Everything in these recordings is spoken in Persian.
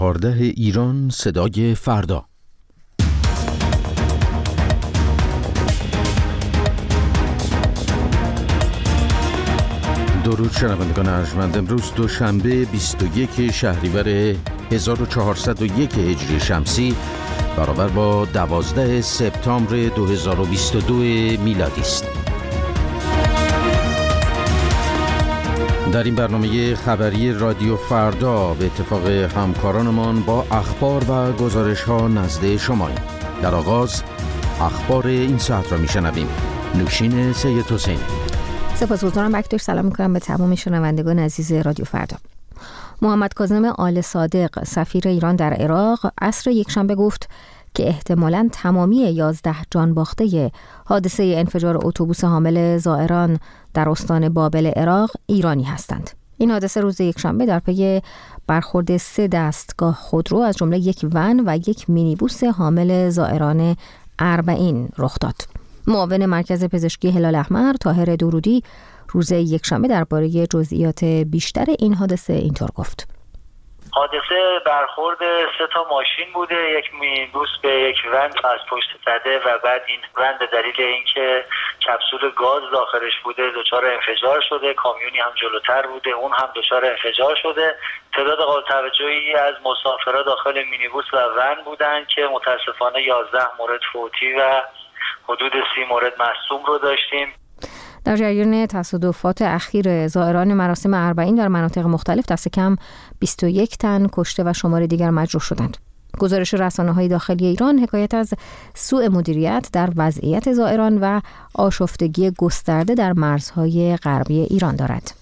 14 ایران صدای فردا. درود شنوندگان ارجمند. امروز دوشنبه 21 شهریور 1401 هجری شمسی برابر با 12 سپتامبر 2022 میلادی است. در این برنامه خبری رادیو فردا به اتفاق همکارانمان با اخبار و گزارش ها نزد شماییم. در آغاز اخبار این ساعت را میشنویم. نوشین سید حسینی. سپاسگزارم بکتر. سلام میکنم به تمام شنوندگان عزیز رادیو فردا. محمد کاظم آل صادق سفیر ایران در عراق عصر یکشنبه گفت که احتمالاً تمامی 11 جان باخته حادثه انفجار اتوبوس حامل زائران در استان بابل عراق ایرانی هستند. این حادثه روز یکشنبه در پی برخورد 3 دستگاه خودرو از جمله یک ون و یک مینیبوس حامل زائران 40 رخ داد. معاون مرکز پزشکی هلال احمر طاهر درودی روز یکشنبه درباره جزئیات بیشتر این حادثه اینطور گفت: حادثه برخورد 3 ماشین بوده، یک مینیبوس به یک ون از پشت زده و بعد این ون به دلیل اینکه کپسول گاز داخلش بوده دچار انفجار شده. کامیونی هم جلوتر بوده، اون هم دچار انفجار شده. تعداد قابل توجهی از مسافرها داخل مینیبوس و ون بودن که متاسفانه 11 مورد فوتی و حدود 30 مورد مصدوم رو داشتیم. در جریان تصادفات اخیر زائران مراسم 40 در مناطق مختلف دست کم 21 تن کشته و شمار دیگر مجروح شدند. گزارش رسانه‌های داخلی ایران حکایت از سوء مدیریت در وضعیت زائران و آشفتگی گسترده در مرزهای غربی ایران دارد.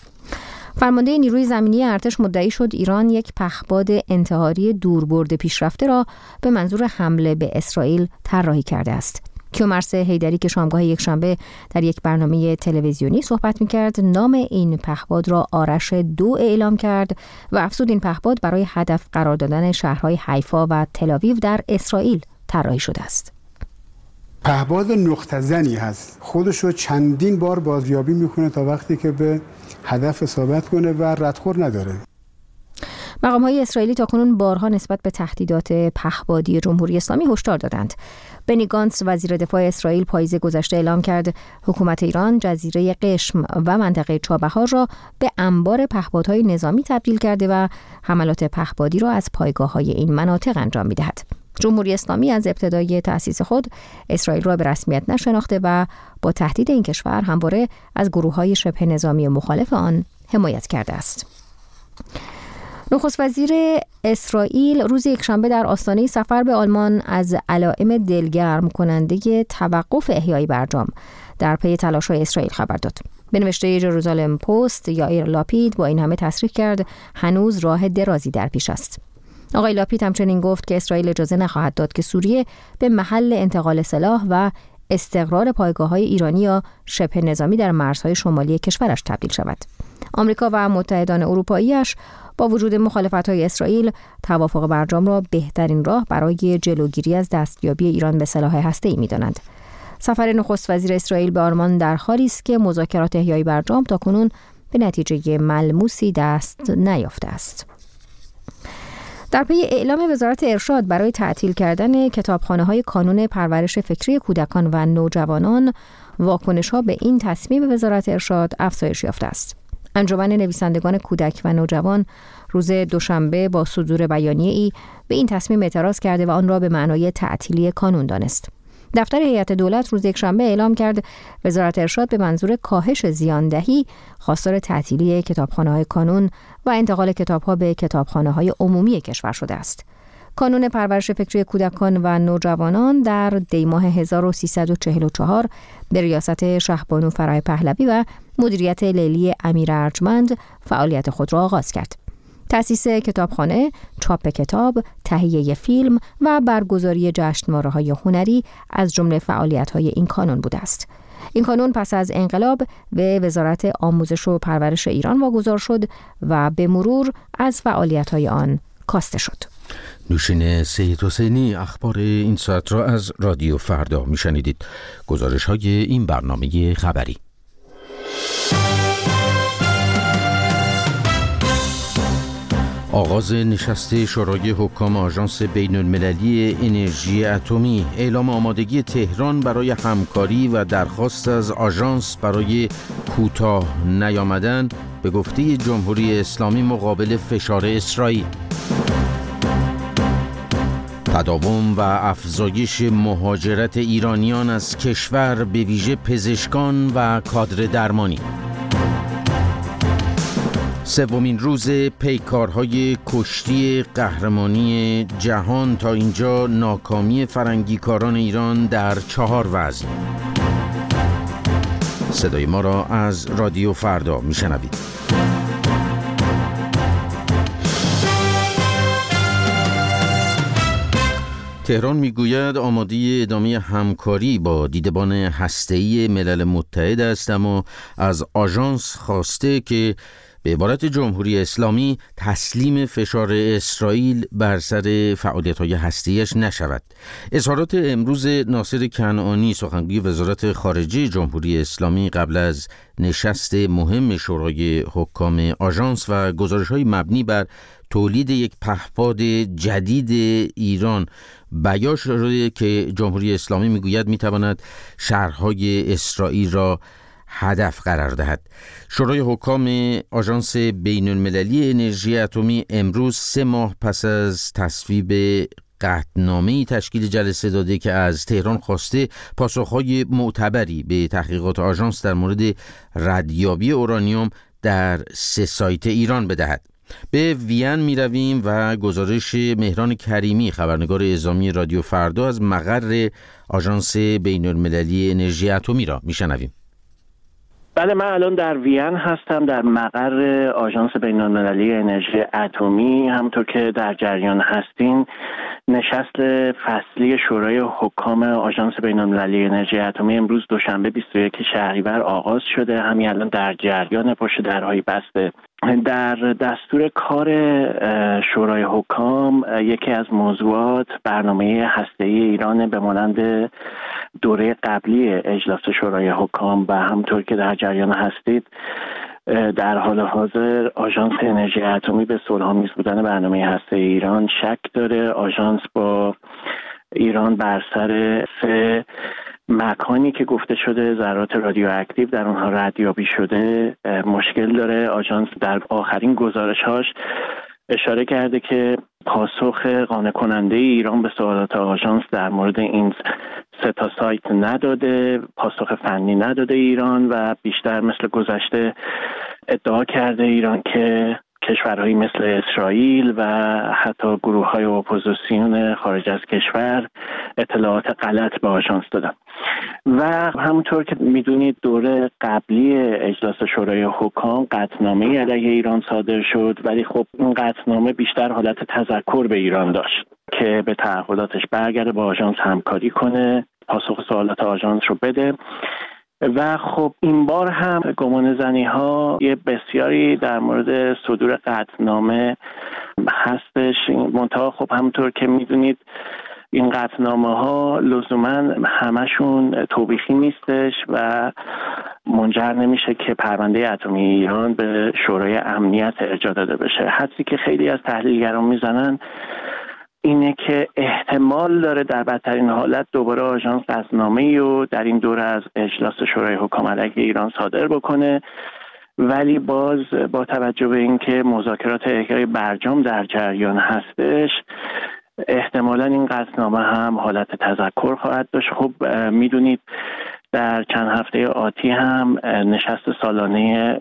فرمانده نیروی زمینی ارتش مدعی شد ایران یک پهپاد انتحاری دوربرد پیشرفته را به منظور حمله به اسرائیل طراحی کرده است. کیومرث حیدری که شامگاه یکشنبه در یک برنامه تلویزیونی صحبت می‌کرد نام این پهپاد را آرش 2 اعلام کرد و افزود این پهپاد برای هدف قرار دادن شهرهای حیفا و تل‌آویو در اسرائیل طراحی شده است. پهپاد نقطه‌زنی هست، خودش رو چندین بار بازیابی میکنه تا وقتی که به هدف اصابت کنه و ردخور نداره. مقام‌های اسرائیلی تاکنون بارها نسبت به تهدیدات پهپادی جمهوری اسلامی هشدار دادند. بنی گانتس وزیر دفاع اسرائیل پاییز گذشته اعلام کرد حکومت ایران جزیره قشم و منطقه چابهار را به انبار پهپادهای نظامی تبدیل کرده و حملات پهپادی را از پایگاه‌های این مناطق انجام می‌دهد. جمهوری اسلامی از ابتدای تأسیس خود اسرائیل را به رسمیت نشناخته و با تهدید این کشور همواره از گروه‌های شبه نظامی مخالف آن حمایت کرده است. نخست وزیر اسرائیل روز یکشنبه در آستانه سفر به آلمان از علائم دلگرم کننده توقف احیای برجام در پی تلاش‌های اسرائیل خبر داد. به نوشته ژروزالم پست یائیر لاپید با این همه تصریح کرد هنوز راه درازی در پیش است. آقای لاپید همچنین گفت که اسرائیل اجازه نخواهد داد که سوریه به محل انتقال سلاح و استقرار پایگاه‌های ایرانی یا شبه نظامی در مرزهای شمالی کشورش تبدیل شود. آمریکا و متحدان اروپایی‌اش با وجود مخالفت‌های اسرائیل توافق برجام را بهترین راه برای جلوگیری از دستیابی ایران به سلاح هسته‌ای می‌دانند. سفر نخست وزیر اسرائیل به آلمان در حالی است که مذاکرات احیای برجام تاکنون به نتیجه ملموسی دست نیافته است. در پی اعلام وزارت ارشاد برای تعطیل کردن کتابخانه‌های کانون پرورش فکری کودکان و نوجوانان، واکنش‌ها به این تصمیم وزارت ارشاد افزایش یافته است. انجمن نویسندگان کودک و نوجوان روز دوشنبه با صدور بیانیه‌ای به این تصمیم اعتراض کرده و آن را به معنای تعطیلی کانون دانست. دفتر هیئت دولت روز یکشنبه اعلام کرد وزارت ارشاد به منظور کاهش زیاندهی خواستار تعطیلی کتابخانه‌های کانون و انتقال کتاب‌ها به کتابخانه‌های عمومی کشور شده است. کانون پرورش فکری کودکان و نوجوانان در دی‌ماه 1344 به ریاست شهبانو فرای پهلوی و مدیریت لیلی امیر ارجمند فعالیت خود را آغاز کرد. تأسیس کتابخانه، چاپ کتاب، تهیه فیلم و برگزاری جشنواره‌های هنری از جمله فعالیت‌های این کانون بوده است. این کانون پس از انقلاب به وزارت آموزش و پرورش ایران واگذار شد و به مرور از فعالیت‌های آن کاسته شد. نوشین سید حسینی اخبار این ساعت را از رادیو فردا میشنیدید. گزارش های این برنامه خبری. آغاز نشست شورای حکام آژانس بین‌المللی انرژی اتمی، اعلام آمادگی تهران برای همکاری و درخواست از آژانس برای کوتاه نیامدن به گفته جمهوری اسلامی مقابل فشار اسرائیل. تداوم و افزایش مهاجرت ایرانیان از کشور، به ویژه پزشکان و کادر درمانی. سومین روز پیکارهای کشتی قهرمانی جهان، تا اینجا ناکامی فرنگیکاران ایران در 4 وزن. صدای ما را از رادیو فردا میشنوید. تهران میگوید آماده ادامه همکاری با دیدبان هسته‌ای ملل متحد است، اما از آژانس خواسته که به عبارت جمهوری اسلامی تسلیم فشار اسرائیل بر سر فعالیت‌های هسته‌ایش نشود. اظهارات امروز ناصر کنعانی، سخنگوی وزارت خارجه جمهوری اسلامی، قبل از نشست مهم شورای حکام آژانس و گزارش‌های مبنی بر تولید یک پهپاد جدید ایران بیان شده که جمهوری اسلامی میگوید میتواند شهرهای اسرائیل را هدف قرار دهد. شورای حکام آژانس بین‌المللی انرژی اتمی امروز 3 ماه پس از تصویب قطعنامه‌ای تشکیل جلسه داده که از تهران خواسته پاسخهای معتبری به تحقیقات آژانس در مورد ردیابی اورانیوم در 3 سایت ایران بدهد. به وین می رویم و گزارش مهران کریمی، خبرنگار اعزامی رادیو فردا، از مقر آژانس بین‌المللی انرژی اتمی را می شنویم. بله، من الان در وین هستم، در مقر آژانس بین‌المللی انرژی اتمی. همونطور که در جریان هستین، نشست فصلی شورای حکام آژانس بین‌المللی انرژی اتمی امروز دوشنبه 21 شهریور آغاز شده. همین الان در جریان، پشت درهای بسته. در دستور کار شورای حکام یکی از موضوعات برنامه هسته‌ای ایران به مانند دوره قبلی اجلاس شورای حکام و همونطور که در جریان هستید در حال حاضر آژانس انرژی اتمی به صلح‌آمیز بودن برنامه هسته‌ای ایران شک داره. آژانس با ایران بر سر 3 مکانی که گفته شده ذرات رادیواکتیو در اونها ردیابی شده مشکل داره. آژانس در آخرین گزارش‌هاش اشاره کرده که پاسخ قانع کننده ایران به سوالات آژانس در مورد این 3 سایت نداده، پاسخ فنی نداده ایران، و بیشتر مثل گذشته ادعا کرده ایران که کشورهایی مثل اسرائیل و حتی گروه‌های اپوزیسیون خارج از کشور اطلاعات غلط به آژانس دادن. و همونطور که میدونید دوره قبلی اجلاس شورای حکام قطعنامه علیه ایران صادر شد، ولی خب این قطعنامه بیشتر حالت تذکر به ایران داشت که به تعهداتش برگرده، با آژانس همکاری کنه، پاسخ سوالات آژانس رو بده. و خب این بار هم گمان زنی ها یه بسیاری در مورد صدور قطعنامه هستش. منتها خب همونطور که میدونید این قطعنامه ها لزوما همشون توبیخی نیستش و منجر نمیشه که پرونده اتمی ایران به شورای امنیت ارجاع داده بشه. حدسی که خیلی از تحلیلگران میزنن اینه که احتمال داره در بدترین حالت دوباره آژانس قطعنامه‌ای رو در این دوره از اجلاس شورای حکام علیه ایران صادر بکنه، ولی باز با توجه به اینکه مذاکرات احیای برجام در جریان هستش احتمالاً این قطعنامه هم حالت تذکر خواهد داشت. خب میدونید در چند هفته آتی هم نشست سالانه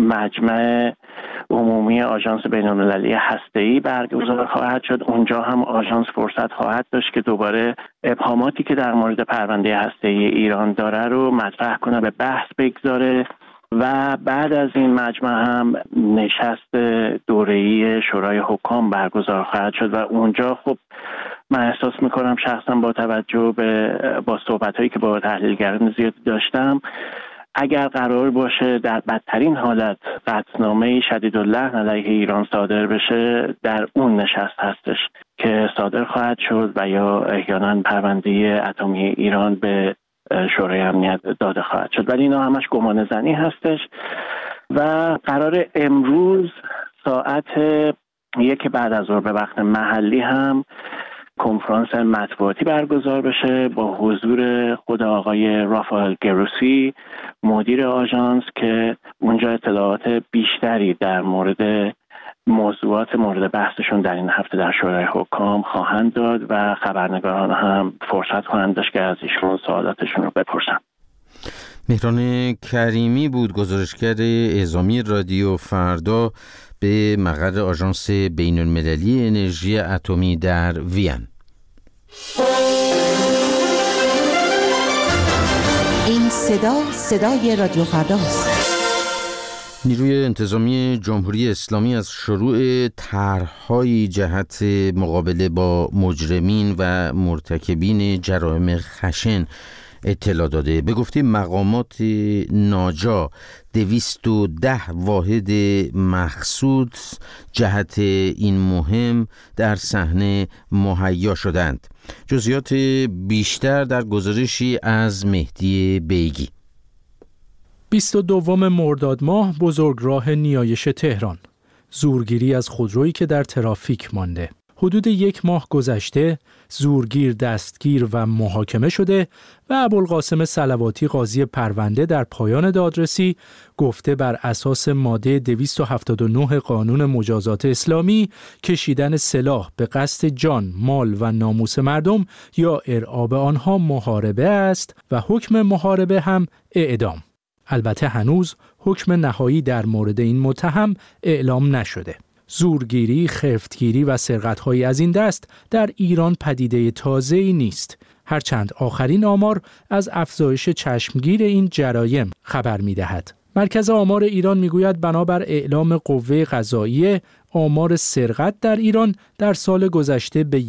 مجمع عمومی آژانس بین‌المللی هسته‌ای برگزار خواهد شد. اونجا هم آژانس فرصت خواهد داشت که دوباره ابهاماتی که در مورد پرونده هسته‌ای ایران داره رو مطرح کنه، به بحث بگذاره. و بعد از این مجمع هم نشست دوره‌ای شورای حکام برگزار خواهد شد و اونجا خب من احساس میکنم شخصا با توجه با صحبت‌هایی که با تحلیلگران زیاد داشتم، اگر قرار باشه در بدترین حالت قطعنامه شدیداللحن علیه ایران صادر بشه، در اون نشست هستش که صادر خواهد شد و یا احیانا پرونده اتمی ایران به شورای امنیت داده خواهد شد. ولی اینا همش گمان زنی هستش و قرار امروز ساعت یکی بعد از ظهر به وقت محلی هم کنفرانس مطبوعاتی برگزار بشه با حضور خود آقای رافائل گروسی مدیر آژانس که اونجا اطلاعات بیشتری در مورد موضوعات مورد بحثشون در این هفته در شورای حکام خواهند داد و خبرنگاران هم فرصت خواهند داشت که از ایشون سوالاتشون رو بپرسن. مهران کریمی بود، گزارشگر اعزامی رادیو فردا به مقر آژانس بین‌المللی انرژی اتمی در وین. این صدای رادیو فرداست. نیروی انتظامی جمهوری اسلامی از شروع طرح‌های جهت مقابله با مجرمین و مرتکبین جرائم خشن اطلاع داده. به گفته مقامات ناجا 210 واحد مخصوص جهت این مهم در صحنه مهیا شدند. جزئیات بیشتر در گزارشی از مهدی بیگی. 22 مرداد ماه بزرگراه نیایش تهران. زورگیری از خودرویی که در ترافیک مانده. حدود 1 ماه گذشته زورگیر دستگیر و محاکمه شده و ابوالقاسم صلواتی قاضی پرونده در پایان دادرسی گفته بر اساس ماده 279 قانون مجازات اسلامی کشیدن سلاح به قصد جان، مال و ناموس مردم یا ارعاب آنها محاربه است و حکم محاربه هم اعدام. البته هنوز حکم نهایی در مورد این متهم اعلام نشده. زورگیری، خفتگیری و سرقت‌های از این دست در ایران پدیده تازه‌ای نیست. هرچند آخرین آمار از افزایش چشمگیر این جرایم خبر می‌دهد. مرکز آمار ایران می‌گوید بنابر اعلام قوه قضاییه آمار سرقت در ایران در سال گذشته به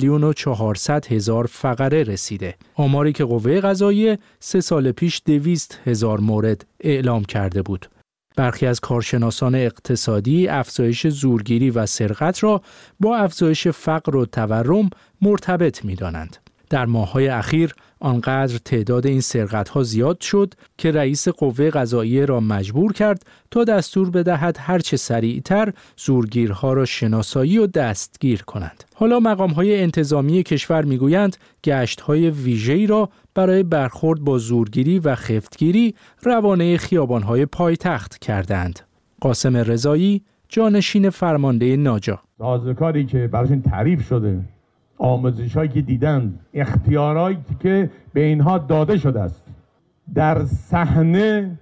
1,400,000 فقره رسیده. آماری که قوه قضاییه 3 سال پیش 200,000 مورد اعلام کرده بود. برخی از کارشناسان اقتصادی افزایش زورگیری و سرقت را با افزایش فقر و تورم مرتبط می‌دانند. در ماه‌های اخیر آنقدر تعداد این سرقت‌ها زیاد شد که رئیس قوه قضاییه را مجبور کرد تا دستور بدهد هرچه سریعتر زورگیرها را شناسایی و دستگیر کنند. حالا مقام‌های انتظامی کشور می‌گویند گشت‌های ویژه‌ای را برای برخورد با زورگیری و خفتگیری روانه خیابان‌های پایتخت کردند. قاسم رضایی، جانشین فرمانده ناجا: سازوکاری که براشون تعریف شده، آموزش‌هایی که دیدن، اختیارایی که به اینها داده شده است، در صحنه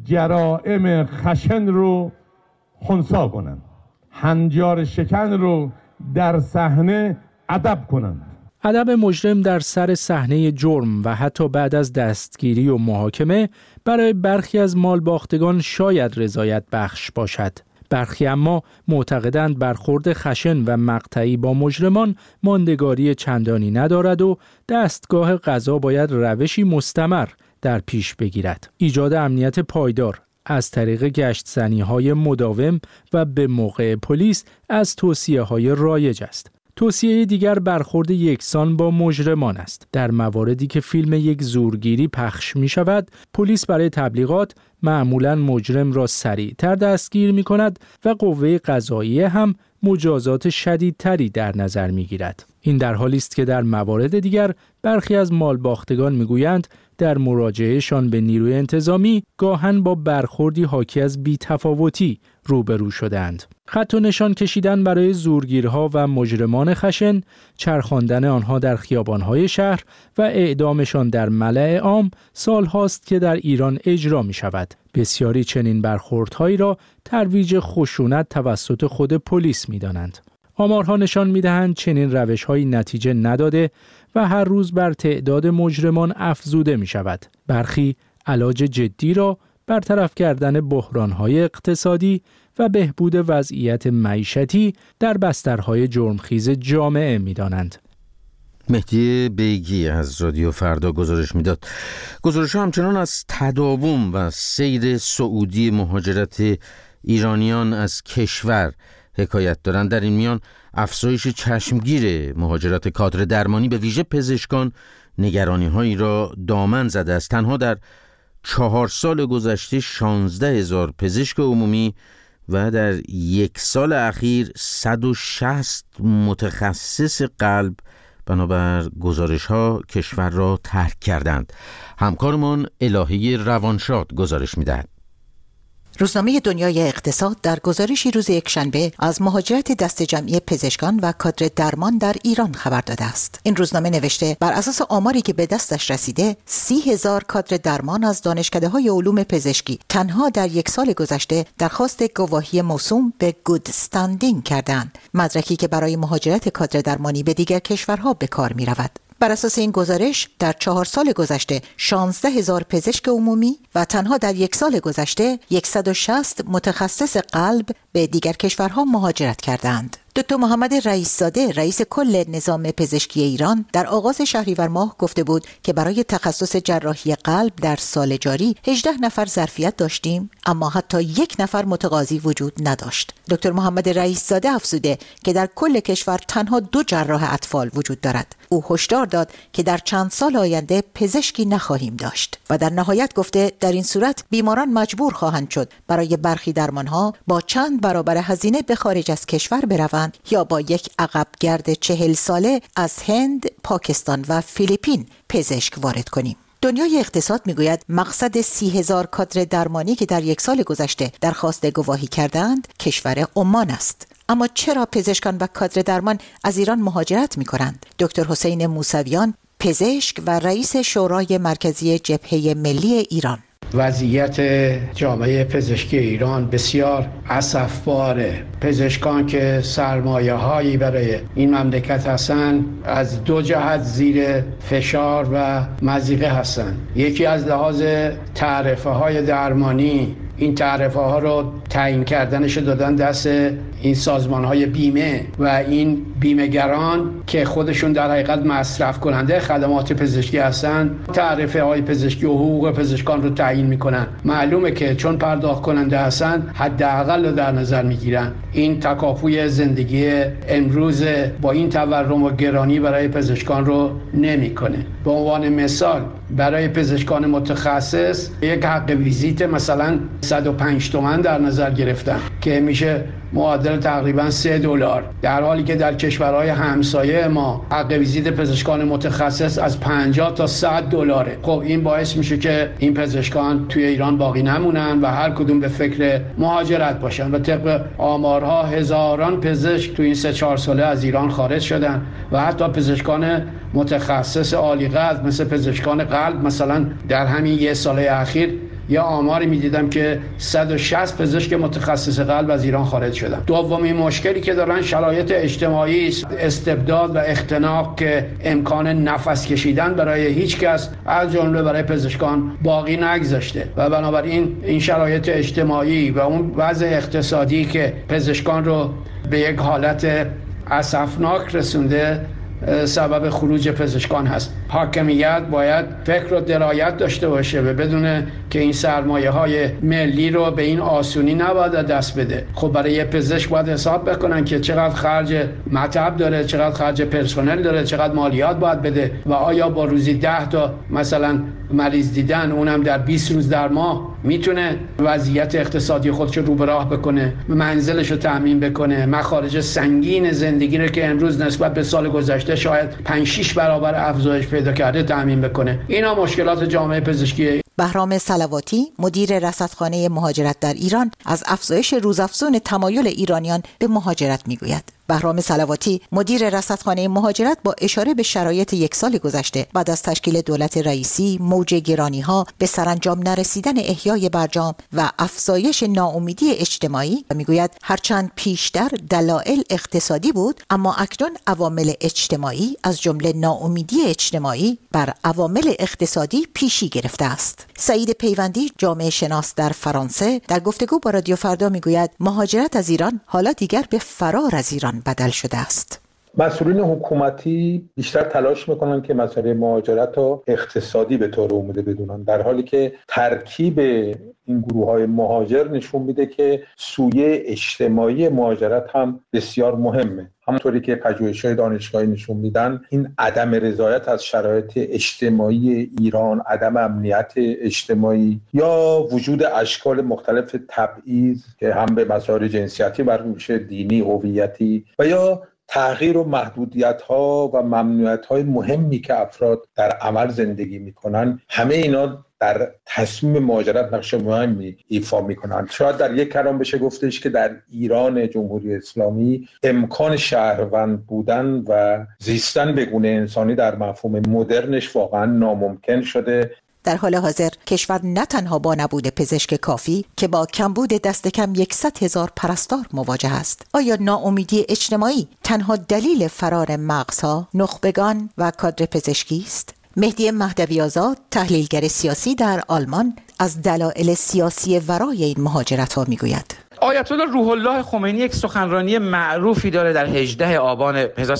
جرائم خشن رو خنثی کنند، هنجار شکن رو در صحنه ادب کنند. ادب مجرم در سر صحنه جرم و حتی بعد از دستگیری و محاکمه برای برخی از مالباختگان شاید رضایت بخش باشد. برخی اما معتقدند برخورد خشن و مقطعی با مجرمان ماندگاری چندانی ندارد و دستگاه قضا باید روشی مستمر در پیش بگیرد. ایجاد امنیت پایدار از طریق گشت‌زنی‌های مداوم و به موقع پلیس از توصیه‌های رایج است. توصیه دیگر برخورد یکسان با مجرمان است. در مواردی که فیلم یک زورگیری پخش می شود، پلیس برای تبلیغات معمولاً مجرم را سریعتر دستگیر می کند و قوه قضاییه هم مجازات شدیدتری در نظر می گیرد. این در حالی است که در موارد دیگر برخی از مالباختگان می گویند در مراجعهشان به نیروی انتظامی گاهن با برخوردی حاکی از بی‌تفاوتی روبرو شدند. خط و نشان کشیدن برای زورگیرها و مجرمان خشن، چرخاندن آنها در خیابان‌های شهر و اعدامشان در ملأ عام سال‌هاست که در ایران اجرا می‌شود. بسیاری چنین برخوردهایی را ترویج خشونت توسط خود پلیس می‌دانند. آمارها نشان می‌دهند چنین روش‌هایی نتیجه نداده و هر روز بر تعداد مجرمان افزوده می‌شود. برخی علاج جدی را برطرف کردن بحران‌های اقتصادی و بهبود وضعیت معیشتی در بسترهای جرمخیز جامعه می‌دانند. مهدی بیگی از رادیو فردا گزارش میداد. گزارش همچنان از تداوم و سیر سعودی مهاجرت ایرانیان از کشور حکایت دارند. در این میان افزایش چشمگیر مهاجرت کادر درمانی به ویژه پزشکان نگرانی‌هایی را دامن زده است. تنها در 4 سال گذشته 16,000 پزشک عمومی و در 1 سال اخیر 160 متخصص قلب بنابر گزارش‌ها کشور را ترک کردند. همکارمان الهی روانشاد گزارش می‌دهد. روزنامه دنیای اقتصاد در گزارشی روز یکشنبه از مهاجرت دسته جمعی پزشکان و کادر درمان در ایران خبر داده است. این روزنامه نوشته بر اساس آماری که به دستش رسیده 30,000 کادر درمان از دانشکده‌های علوم پزشکی تنها در 1 سال گذشته درخواست گواهی موسوم به گود استندینگ کردند، مدرکی که برای مهاجرت کادر درمانی به دیگر کشورها به کار می‌رود. بر اساس این گزارش در 4 سال گذشته 16,000 پزشک عمومی و تنها در 1 سال گذشته 160 متخصص قلب به دیگر کشورها مهاجرت کردند. دکتر محمد رئیس‌زاده رئیس کل نظام پزشکی ایران در آغاز شهریور ماه گفته بود که برای تخصص جراحی قلب در سال جاری 18 نفر ظرفیت داشتیم، اما حتی 1 نفر متقاضی وجود نداشت. دکتر محمد رئیس‌زاده افزوده که در کل کشور تنها 2 جراح اطفال وجود دارد. او هشدار داد که در چند سال آینده پزشکی نخواهیم داشت و در نهایت گفته در این صورت بیماران مجبور خواهند شد برای برخی درمانها با چند برابر هزینه به خارج از کشور بروند یا با یک عقب گرد 40 ساله از هند، پاکستان و فیلیپین پزشک وارد کنیم. دنیای اقتصاد میگوید مقصد 30,000 کادر درمانی که در 1 سال گذشته درخواست گواهی کردند کشور عمان است. اما چرا پزشکان و کادر درمان از ایران مهاجرت می‌کنند؟ دکتر حسین موسویان، پزشک و رئیس شورای مرکزی جبهه ملی ایران: وضعیت جامعه پزشکی ایران بسیار اسفباره. پزشکان که سرمایه‌هایی برای این مملکت هستند از 2 جهت زیر فشار و مضیقه هستند. یکی از لحاظ تعرفه‌های درمانی، این تعرفه‌ها رو تعیین کردنش دادن دست این سازمان‌های بیمه و این بیمه‌گران که خودشون در حقیقت مصرف کننده خدمات پزشکی هستن، تعرفه‌های پزشکی و حقوق پزشکان رو تعیین می‌کنن. معلومه که چون پرداخت کننده هستن حداقل رو در نظر می‌گیرن. این تکاپوی زندگی امروز با این تورم و گرانی برای پزشکان رو نمی‌کنه. به عنوان مثال برای پزشکان متخصص یک حق ویزیت مثلا 105 تومان در نظر گرفتن که میشه معادل تقریبا $3، در حالی که در کشورهای همسایه ما حق ویزیت پزشکان متخصص از 50 تا $100. خب این باعث میشه که این پزشکان توی ایران باقی نمونن و هر کدوم به فکر مهاجرت باشن و طبق آمارها هزاران پزشک توی این 3-4 ساله از ایران خارج شدن و حتی پزشکان متخصص عالی قدر مثل پزشکان قلب مثلا در همین 1 ساله اخیر یا آماری میدیدم که 160 پزشک متخصص قلب از ایران خارج شدن. دومین مشکلی که دارن شرایط اجتماعی است، استبداد و اختناق که امکان نفس کشیدن برای هیچ کس از جمله برای پزشکان باقی نگذاشته و بنابراین این شرایط اجتماعی و اون وضع اقتصادی که پزشکان رو به یک حالت اسفناک رسونده سبب خروج پزشکان هست. حاکمیت باید فکر و درایت داشته باشه و بدونه که این سرمایه‌های ملی رو به این آسونی نباید دست بده. خب برای یه پزشک باید حساب بکنن که چقدر خرج مطب داره، چقدر خرج پرسنل داره، چقدر مالیات باید بده و آیا با روزی 10 تا مثلا مریض دیدن، اونم در 20 روز در ماه، میتونه وضعیت اقتصادی خودش رو به راه بکنه، منزلش رو تامین بکنه، مخارج سنگین زندگی رو که امروز نسبت به سال گذشته شاید 5-6 برابر افزایش پیدا کرده تامین بکنه. اینا مشکلات جامعه پزشکی. بهرام صلواتی، مدیر رصدخانه مهاجرت در ایران، از افزایش روزافزون تمایل ایرانیان به مهاجرت میگوید. بهرام صلواتی، مدیر رصدخانه مهاجرت، با اشاره به شرایط 1 سال گذشته بعد از تشکیل دولت رئیسی، موج گرانی‌ها، به سرانجام نرسیدن احیای برجام و افزایش ناامیدی اجتماعی، میگوید هرچند پیشتر دلایل اقتصادی بود، اما اکنون عوامل اجتماعی از جمله ناامیدی اجتماعی بر عوامل اقتصادی پیشی گرفته است. سعید پیوندی، جامعه شناس در فرانسه، در گفتگو با رادیو فردا میگوید مهاجرت از ایران حالا دیگر به فرار از ایران بدل شده است. مسئولین حکومتی بیشتر تلاش میکنن که مسئله مهاجرت رو اقتصادی به طور عمده بدونن، در حالی که ترکیب این گروه‌های مهاجر نشون میده که سویه اجتماعی مهاجرت هم بسیار مهمه. همونطوری که پژوهش‌های دانشگاهی نشون میدن این عدم رضایت از شرایط اجتماعی ایران، عدم امنیت اجتماعی یا وجود اشکال مختلف تبعیض که هم به مسائل جنسیتی مربوط میشه، دینی، هویتی و یا تغییر و محدودیت‌ها و ممنوعیت‌های مهمی که افراد در عمل زندگی میکنن، همه اینا در تصمیم مهاجرت نقش مهمی ایفا میکنن. شاید در یک کلام بشه گفتش که در ایران جمهوری اسلامی امکان شهروند بودن و زیستن به گونه انسانی در مفهوم مدرنش واقعا ناممکن شده. در حال حاضر کشور نه تنها با نبود پزشک کافی که با کمبود دست کم 100,000 پرستار مواجه است. آیا ناامیدی اجتماعی تنها دلیل فرار مغزها، نخبگان و کادر پزشکی است؟ مهدی مهدوی آزاد، تحلیلگر سیاسی در آلمان، از دلایل سیاسی ورای این مهاجرت‌ها میگوید. آیت الله روح الله خمینی یک سخنرانی معروفی داره در 18 آبان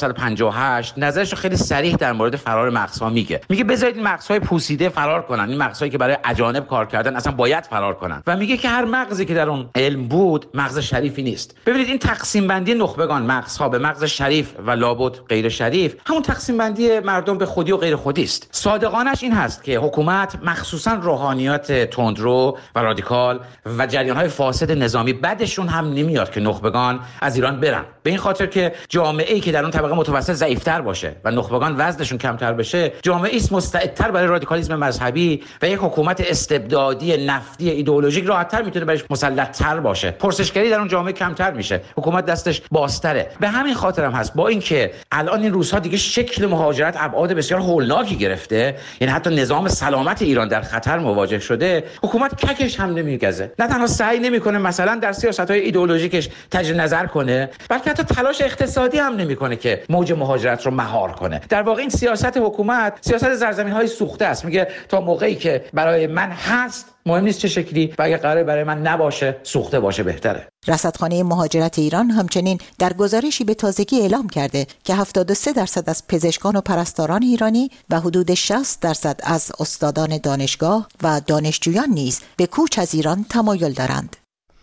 1358. نظرش رو خیلی صریح در مورد فرار مغزها میگه بذارید این مغزهای پوسیده فرار کنن، این مغزهایی که برای اجانب کار کردن اصلا باید فرار کنن، و میگه که هر مغزی که در اون علم بود مغز شریفی نیست. ببینید این تقسیم بندی نخبگان مغزها به مغز شریف و لابد غیر شریف همون تقسیم بندی مردم به خودی و غیر خودی است. صادقانش این هست که حکومت مخصوصا روحانیات تندرو و رادیکال و جریان‌های فاسد نظامی بعدشون هم نمیاد که نخبگان از ایران برن، به این خاطر که جامعه‌ای که در اون طبقه متوسط ضعیف‌تر باشه و نخبگان وزنشون کمتر بشه، جامعه‌ای است مستعدتر برای رادیکالیسم مذهبی و یک حکومت استبدادی نفتی ایدئولوژیک راحت‌تر میتونه برش مسلط‌تر باشه. پرسشگری در اون جامعه کمتر میشه، حکومت دستش بازتره. به همین خاطر هم هست با اینکه الان این روزها دیگه شکل مهاجرت ابعاد بسیار هولناکی گرفته، یعنی حتی نظام سلامت ایران در خطر مواجه شده، حکومت ککش هم نمیگزه. نه تنها سعی نمیکنه مثلا در سیاست‌های ایدئولوژیکش تجدید نظر کنه، بلکه حتی تلاش اقتصادی هم نمیکنه که موج مهاجرت رو مهار کنه. در واقع این سیاست حکومت سیاست زرزمین‌های سوخته است. میگه تا موقعی که برای من هست مهم نیست چه شکلی، و اگه قراره برای من نباشه سوخته باشه بهتره. رصدخانه مهاجرت ایران همچنین در گزارشی به تازگی اعلام کرده که 73% از پزشکان و پرستاران ایرانی و حدود 60% از استادان دانشگاه و دانشجویان نیز به کوچ از ایران تمایل دارند.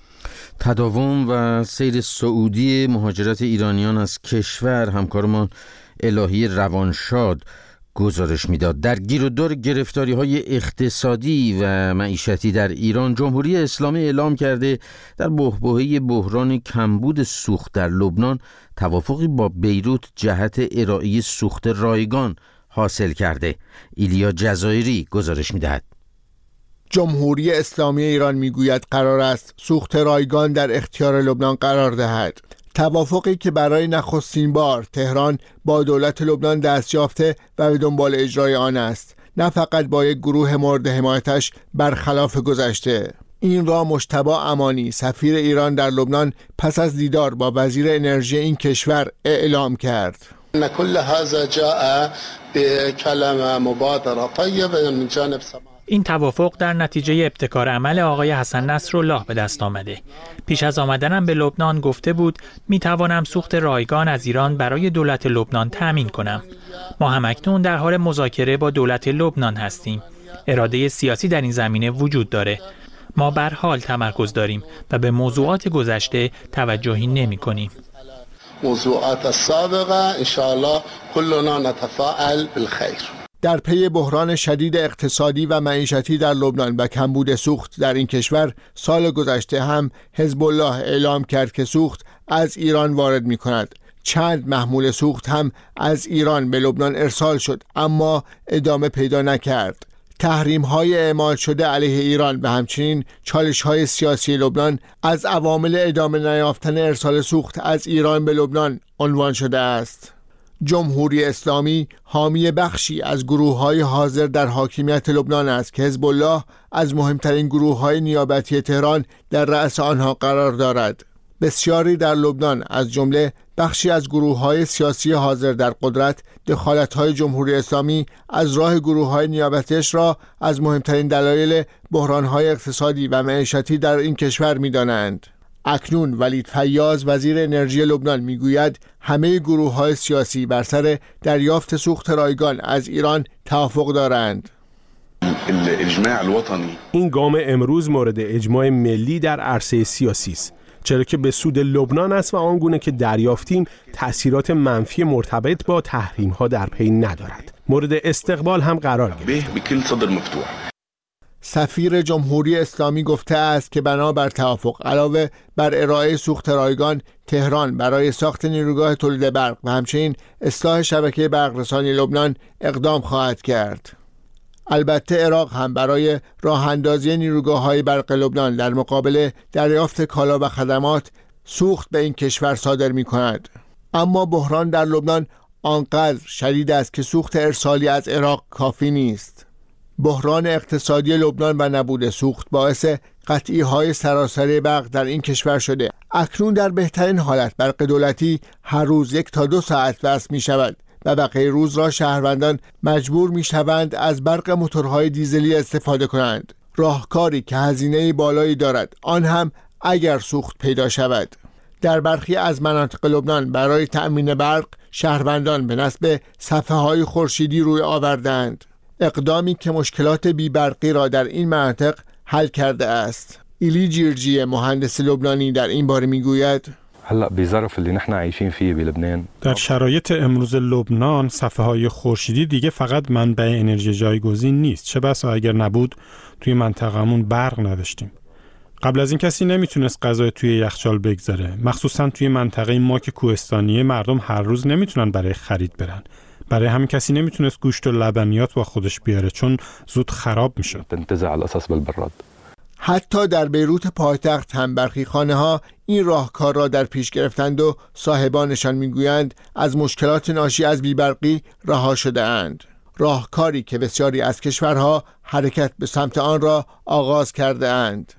تداوم و سیر سعودی مهاجرت ایرانیان از کشور همکارمان الهی روانشاد گزارش میداد. در گیر و دار گرفتاری‌های اقتصادی و معیشتی در ایران، جمهوری اسلامی اعلام کرده در بحبوحه بحران کمبود سوخت در لبنان توافقی با بیروت جهت ارائه سوخت رایگان حاصل کرده. ایلیا جزایری گزارش میدهد. جمهوری اسلامی ایران میگوید قرار است سوخت رایگان در اختیار لبنان قرار دهد. توافقی که برای نخستین بار تهران با دولت لبنان دست یافته و به دنبال اجرای آن است، نه فقط با یک گروه مورد حمایتش برخلاف گذشته. این را مجتبی امانی، سفیر ایران در لبنان، پس از دیدار با وزیر انرژی این کشور اعلام کرد. ان كل هذا جاء بكلمه مبادره طيبه من جانب این توافق در نتیجه ابتکار عمل آقای حسن نصرالله به دست آمده. پیش از آمدنم به لبنان گفته بود می توانم سوخت رایگان از ایران برای دولت لبنان تامین کنم. ما همکنون در حال مذاکره با دولت لبنان هستیم. اراده سیاسی در این زمینه وجود داره. ما بر حال تمرکز داریم و به موضوعات گذشته توجهی نمی کنیم. موضوعات السابقه ان شاء الله كلنا نتفاعل بالخير. در پی بحران شدید اقتصادی و معیشتی در لبنان و کمبود سوخت در این کشور، سال گذشته هم حزب الله اعلام کرد که سوخت از ایران وارد می کند. چند محمول سوخت هم از ایران به لبنان ارسال شد، اما ادامه پیدا نکرد. تحریم‌های اعمال شده علیه ایران و همچنین چالش‌های سیاسی لبنان از عوامل ادامه نیافتن ارسال سوخت از ایران به لبنان عنوان شده است. جمهوری اسلامی حامی بخشی از گروه‌های حاضر در حاکمیت لبنان است که حزب الله از مهمترین گروه‌های نیابتی تهران در رأس آنها قرار دارد. بسیاری در لبنان از جمله بخشی از گروه‌های سیاسی حاضر در قدرت دخالت‌های جمهوری اسلامی از راه گروه‌های نیابتیش را از مهمترین دلایل بحران‌های اقتصادی و معیشتی در این کشور می‌دانند. اکنون ولید فیاض وزیر انرژی لبنان میگوید همه گروه‌های سیاسی بر سر دریافت سوخت رایگان از ایران توافق دارند. این گام امروز مورد اجماع ملی در عرصه سیاسی است، چرا که به سود لبنان است و آنگونه که دریافتیم تأثیرات منفی مرتبط با تحریم‌ها در پی ندارد. مورد استقبال هم قرار گرفت. سفیر جمهوری اسلامی گفته است که بنابر توافق علاوه بر ارائه سوخت رایگان، تهران برای ساخت نیروگاه تولید برق و همچنین اصلاح شبکه برق‌رسانی لبنان اقدام خواهد کرد. البته عراق هم برای راه اندازی نیروگاه‌های برق لبنان در مقابل دریافت کالا و خدمات سوخت به این کشور صادر می‌کند. اما بحران در لبنان آنقدر شدید است که سوخت ارسالی از عراق کافی نیست. بحران اقتصادی لبنان و نبود سوخت باعث قطعی‌های سراسری برق در این کشور شده. اکنون در بهترین حالت برق دولتی هر روز 1 تا 2 ساعت وصل می‌شود و بقیه روز را شهروندان مجبور می‌شوند از برق موتورهای دیزلی استفاده کنند. راهکاری که هزینه بالایی دارد، آن هم اگر سوخت پیدا شود. در برخی از مناطق لبنان برای تأمین برق شهروندان به نصب صفحه‌های خورشیدی روی آوردند، اقدامی که مشکلات بی‌برقی را در این مناطق حل کرده است. ایلی جیرجی مهندس لبنانی در این باره میگوید در شرایط امروز لبنان صفحه‌های خورشیدی دیگه فقط منبع انرژی جایگزین نیست، چه بسا اگر نبود توی منطقمون برق نداشتیم. قبل از این کسی نمیتونست غذا توی یخچال بگذاره، مخصوصا توی منطقه ما که کوهستانیه، مردم هر روز نمیتونن برای خرید برن. برای همین کسی نمیتونست گوشت و لبنیات با خودش بیاره چون زود خراب میشه. حتی در بیروت پایتخت هم برخی خانه‌ها این راهکار را در پیش گرفتند و صاحبانشان میگویند از مشکلات ناشی از بی‌برقی رها شده اند. راهکاری که بسیاری از کشورها حرکت به سمت آن را آغاز کرده اند.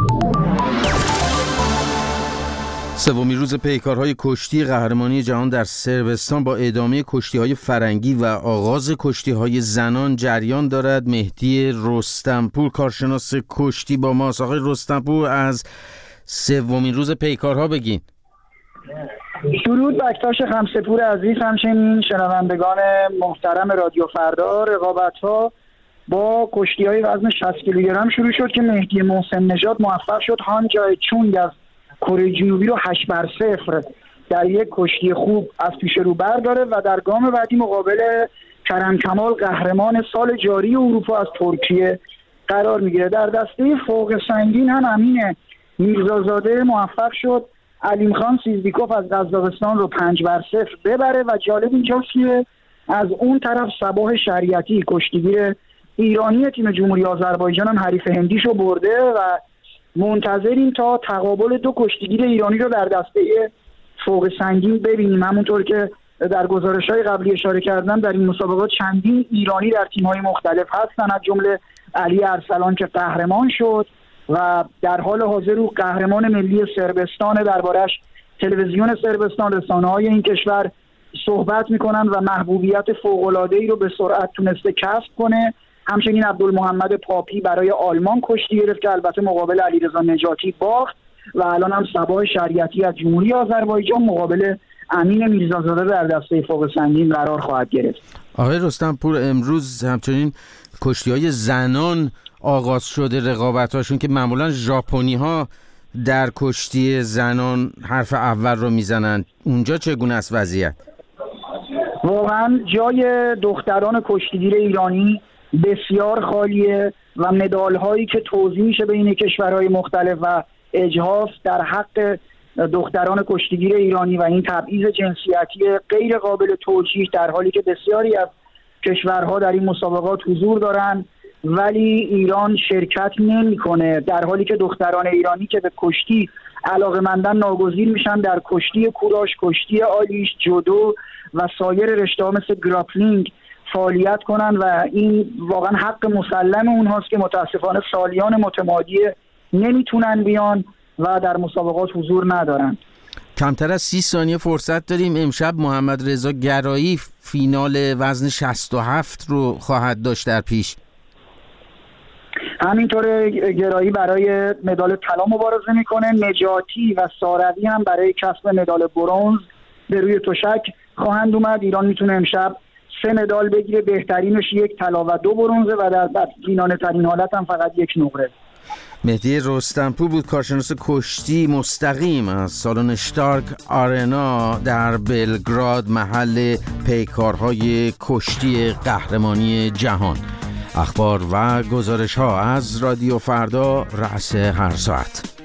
سومین روز پیکارهای کشتی قهرمانی جهان در صربستان با ادامه کشتی‌های فرنگی و آغاز کشتی‌های زنان جریان دارد. مهدی رستمپور کارشناس کشتی با ماست. آقای رستمپور، از سومین روز پیکارها بگین. درود بکتاش خمسه‌پور عزیز، همچنین شنوندگان محترم رادیو فردا. رقابت‌ها با کشتی‌های وزن 60 کیلوگرم شروع شد که مهدی محسن نژاد موفق شد هان جای چونگ از کره جنوبی رو 8-0 در یک کشتی خوب از پیش رو برداره و در گام بعدی مقابل کرم کمال قهرمان سال جاری اروپا از ترکیه قرار میگیره. در دسته فوق سنگین هم امین میرزازاده موفق شد علیم خان سیزدیکوف از قزاقستان رو 5-0 ببره و جالب اینجاست که از اون طرف صباح شریعتی کشتیگیر ایرانی تیم جمهوری آذربایجان هم حریف هندیشو برده و منتظریم تا تقابل 2 کشتیگیر ایرانی رو در دسته فوق سنگین ببینیم. همونطور که در گزارش‌های قبلی اشاره کردم در این مسابقات چندین ایرانی در تیم‌های مختلف هستن، از جمله علی ارسلان که قهرمان شد و در حال حاضر او قهرمان ملی صربستان. دربارش تلویزیون صربستان، رسانه‌های این کشور صحبت می‌کنن و محبوبیت فوق‌العاده‌ای رو به سرعت تونسته کسب کنه. همچنین عبدالمحمد پاپی برای آلمان کشتی گرفت که البته مقابل علیرضا نجاتی باخت و الان هم صباح شریعتی از جمهوری آذربایجان مقابل امین میرزازاده در دسته فوق سنگین قرار خواهد گرفت. آقای رستمپور، امروز همچنین کشتی‌های زنان آغاز شده رقابت‌هاشون که معمولاً ژاپنی‌ها در کشتی زنان حرف اول رو میزنن. اونجا چگونه است وضعیت؟ واقعاً جای دختران کشتیگیر ایرانی بسیار خالیه و مدال‌هایی که توزیع میشه بین کشورهای مختلف و اجهاف در حق دختران کشتیگیر ایرانی و این تبعیض جنسیتی غیر قابل توجیه، در حالی که بسیاری از کشورها در این مسابقات حضور دارن ولی ایران شرکت نمی‌کنه، در حالی که دختران ایرانی که به کشتی علاقه‌مندن ناگزیر میشن در کشتی کوراش، کشتی آلیش، جودو و سایر رشته‌ها مثل گراپلینگ فعالیت کنن و این واقعا حق مسلم اونهاست که متاسفانه سالیان متمادی نمیتونن بیان و در مسابقات حضور ندارن. کمتر از 30 ثانیه فرصت داریم. امشب محمد رضا گرایی فینال وزن 67 رو خواهد داشت در پیش. همینطور گرایی برای مدال طلا مبارزه میکنه. نجاتی و ساروی هم برای کسب مدال برنز به روی تشک خواهند اومد. ایران میتونه امشب 3 مدال بگیره، بهترینش 1 طلا و 2 برنزه و در بدبینانه ترین حالت هم فقط 1 نقره. مهدی رستمپور بود، کارشناس کشتی مستقیم از سالن شتارک آرنا در بلگراد، محل پیکارهای کشتی قهرمانی جهان. اخبار و گزارش ها از رادیو فردا رأس هر ساعت.